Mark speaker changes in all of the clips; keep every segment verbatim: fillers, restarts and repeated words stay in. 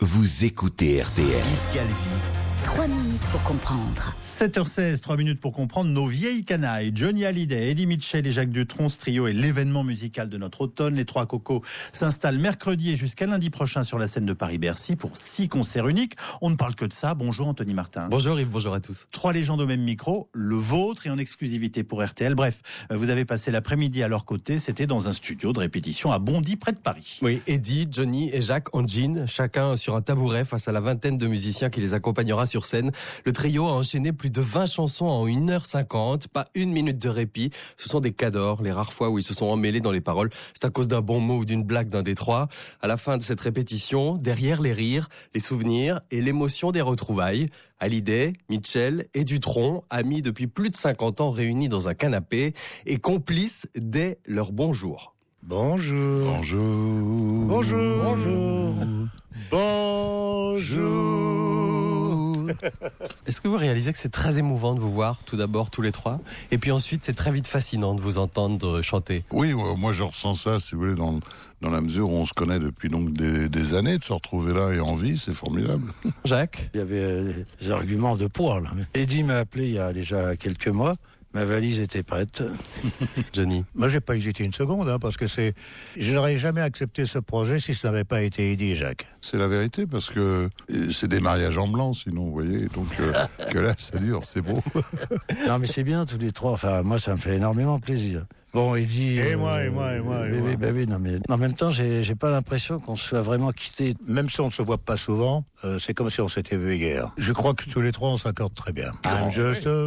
Speaker 1: Vous écoutez R T L. Yves Calvi.
Speaker 2: Trois minutes pour comprendre.
Speaker 3: sept heures seize, trois minutes pour comprendre nos vieilles canailles. Johnny Hallyday, Eddie Mitchell et Jacques Dutronc, ce trio est l'événement musical de notre automne. Les Trois Cocos s'installent mercredi et jusqu'à lundi prochain sur la scène de Paris-Bercy pour six concerts uniques. On ne parle que de ça. Bonjour Anthony Martin.
Speaker 4: Bonjour Yves, bonjour à tous.
Speaker 3: Trois légendes au même micro, le vôtre et en exclusivité pour R T L. Bref, vous avez passé l'après-midi à leur côté. C'était dans un studio de répétition à Bondy, près de Paris.
Speaker 4: Oui, Eddie, Johnny et Jacques en jean, chacun sur un tabouret face à la vingtaine de musiciens qui les accompagnera sur scène. Le trio a enchaîné plus de vingt chansons en une heure cinquante, pas une minute de répit. Ce sont des cadors, les rares fois où ils se sont emmêlés dans les paroles. C'est à cause d'un bon mot ou d'une blague d'un des trois. À la fin de cette répétition, derrière les rires, les souvenirs et l'émotion des retrouvailles, Hallyday, Mitchell et Dutronc, amis depuis plus de cinquante ans réunis dans un canapé et complices dès leur bonjour.
Speaker 5: Bonjour.
Speaker 1: Bonjour.
Speaker 5: Bonjour. Bonjour. Bonjour.
Speaker 4: Est-ce que vous réalisez que c'est très émouvant de vous voir, tout d'abord, tous les trois, et puis ensuite, c'est très vite fascinant de vous entendre chanter?
Speaker 5: Oui, moi je ressens ça, si vous voulez, dans, dans la mesure où on se connaît depuis donc des, des années, de se retrouver là et en vie, c'est formidable.
Speaker 4: Jacques?
Speaker 6: Il y avait euh, des arguments de poids, là. Eddie m'a appelé il y a déjà quelques mois. Ma valise était prête.
Speaker 4: Johnny?
Speaker 7: Moi, j'ai pas hésité une seconde, hein, parce que c'est, je n'aurais jamais accepté ce projet si ce n'avait pas été Eddie et Jacques.
Speaker 5: C'est la vérité, parce que c'est des mariages en blanc, sinon, vous voyez, donc euh, que là, ça dure, c'est beau.
Speaker 6: Non, mais c'est bien, tous les trois. Enfin, moi, ça me fait énormément plaisir. Bon, Eddie...
Speaker 7: Et
Speaker 6: euh,
Speaker 7: moi, et moi, et moi, et
Speaker 6: oui,
Speaker 7: moi.
Speaker 6: oui, bah oui, non, mais en même temps, j'ai, j'ai pas l'impression qu'on se soit vraiment quitté.
Speaker 7: Même si on ne se voit pas souvent, euh, c'est comme si on s'était vu hier. Je crois que tous les trois, on s'accorde très bien. I'm just a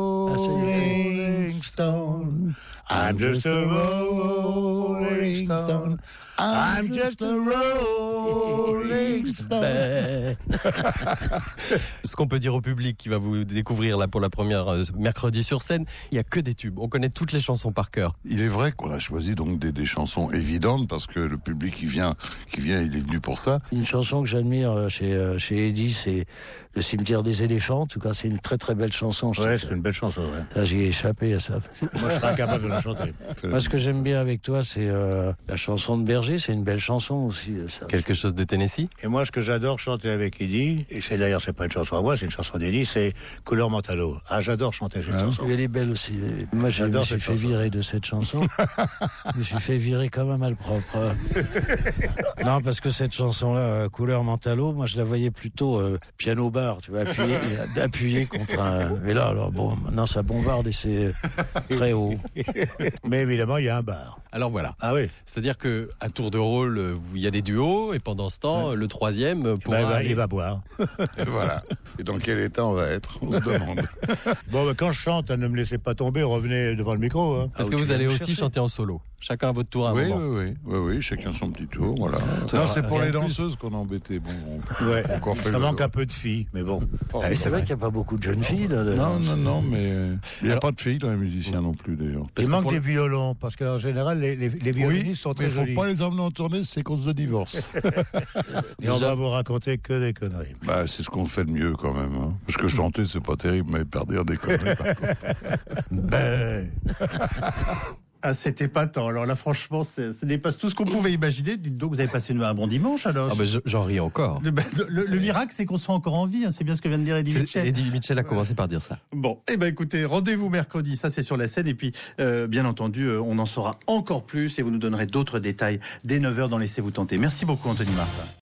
Speaker 7: rolling stone. I'm just a rolling stone. I'm just a rolling stone.
Speaker 4: Ce qu'on peut dire au public qui va vous découvrir là pour la première euh, mercredi sur scène, il y a que des tubes. On connaît toutes les chansons par cœur.
Speaker 5: Il est vrai qu'on a choisi donc des, des chansons évidentes, parce que le public qui vient, qui vient, il est venu pour ça.
Speaker 6: Une chanson que j'admire chez, euh, chez Eddie, c'est Le cimetière des éléphants. En tout cas, c'est une très très belle chanson. Je
Speaker 7: Ouais,
Speaker 6: sais
Speaker 7: c'est une belle chanson, ouais.
Speaker 6: que- Ça, j'y ai échappé à ça.
Speaker 7: Moi, je serais incapable de la chanter.
Speaker 6: Moi, ce que j'aime bien avec toi, c'est euh, la chanson de Berger. C'est une belle chanson aussi, ça.
Speaker 4: Quelque chose de Tennessee?
Speaker 7: Et moi, ce que j'adore chanter avec Eddie, et c'est d'ailleurs, c'est pas une chanson à moi, c'est une chanson d'Eddie, c'est Couleur Mentalo. Ah, j'adore chanter cette chanson.
Speaker 6: Elle est belle aussi. Moi, je me
Speaker 7: J'adore
Speaker 6: suis
Speaker 7: cette
Speaker 6: fait
Speaker 7: chanson.
Speaker 6: virer de cette chanson. Je me suis fait virer comme un malpropre. Non, parce que cette chanson-là, euh, Couleur Mentalo, moi, je la voyais plutôt euh, piano-bar, tu vois, appuyé, appuyé contre un... Mais là, alors, bon, maintenant, ça bombarde et c'est très haut.
Speaker 7: Mais évidemment, il y a un bar.
Speaker 4: Alors voilà.
Speaker 7: Ah oui.
Speaker 4: C'est-à-dire que à tour de rôle, euh, vous- il y a des duos, et pendant ce temps, le troisième euh, pourra
Speaker 7: Bah, il va-
Speaker 4: aller-
Speaker 7: il va boire.
Speaker 5: Et voilà. Et dans quel état on va être, on se demande.
Speaker 7: Bon, bah, quand je chante, ne me laissez pas tomber, revenez devant le micro. Hein.
Speaker 4: Parce
Speaker 7: Ah,
Speaker 4: que
Speaker 7: tu
Speaker 4: vous
Speaker 7: viens
Speaker 4: allez
Speaker 7: me
Speaker 4: aussi
Speaker 7: chercher.
Speaker 4: chanter en solo. Chacun à votre tour à un
Speaker 5: Oui,
Speaker 4: moment.
Speaker 5: oui, oui, oui, oui, chacun son petit tour, voilà.
Speaker 4: Ça
Speaker 5: Non,
Speaker 4: va,
Speaker 5: c'est pour
Speaker 4: rien
Speaker 5: les
Speaker 4: de plus.
Speaker 5: danseuses qu'on a embêté. Bon, on,
Speaker 7: Ouais.
Speaker 5: on encore fait
Speaker 7: Ça
Speaker 5: le-
Speaker 7: manque un peu de filles, mais bon.
Speaker 5: Oh,
Speaker 6: Ah, mais c'est vrai qu'il n'y a pas beaucoup de jeunes filles. Là, de-
Speaker 5: Non, non, non, mais euh, il n'y a
Speaker 4: Alors-
Speaker 5: pas de filles dans les musiciens non plus, d'ailleurs.
Speaker 4: Parce
Speaker 7: Il
Speaker 4: que
Speaker 7: manque
Speaker 4: pour
Speaker 7: des
Speaker 4: le-
Speaker 7: violons, parce qu'en général, les, les, les violonistes sont
Speaker 5: mais
Speaker 7: très
Speaker 5: il faut
Speaker 7: jolis.
Speaker 5: pas les emmener en tournée, c'est cause de divorce.
Speaker 7: Et on va vous raconter que des conneries.
Speaker 5: Bah, c'est ce qu'on fait de mieux quand même. Hein. Parce que chanter, c'est pas terrible, mais perdre des conneries, par contre.
Speaker 7: Ben...
Speaker 3: Ah, c'était pas tant. Alors là, franchement, c'est- ça dépasse tout ce qu'on pouvait imaginer. Dites donc, vous avez passé un bon dimanche, alors.
Speaker 4: Ah ben, je- j'en ris encore.
Speaker 3: Le, le- le miracle, c'est qu'on soit encore en vie. Hein. C'est bien ce que vient de dire Eddie
Speaker 4: C'est-
Speaker 3: Mitchell.
Speaker 4: Eddie Mitchell a commencé par dire ça.
Speaker 3: Bon, eh ben écoutez, rendez-vous mercredi, ça c'est sur la scène, et puis euh, bien entendu, euh, on en saura encore plus, et vous nous donnerez d'autres détails dès neuf heures dans Laissez-vous tenter. Merci beaucoup Anthony Martin.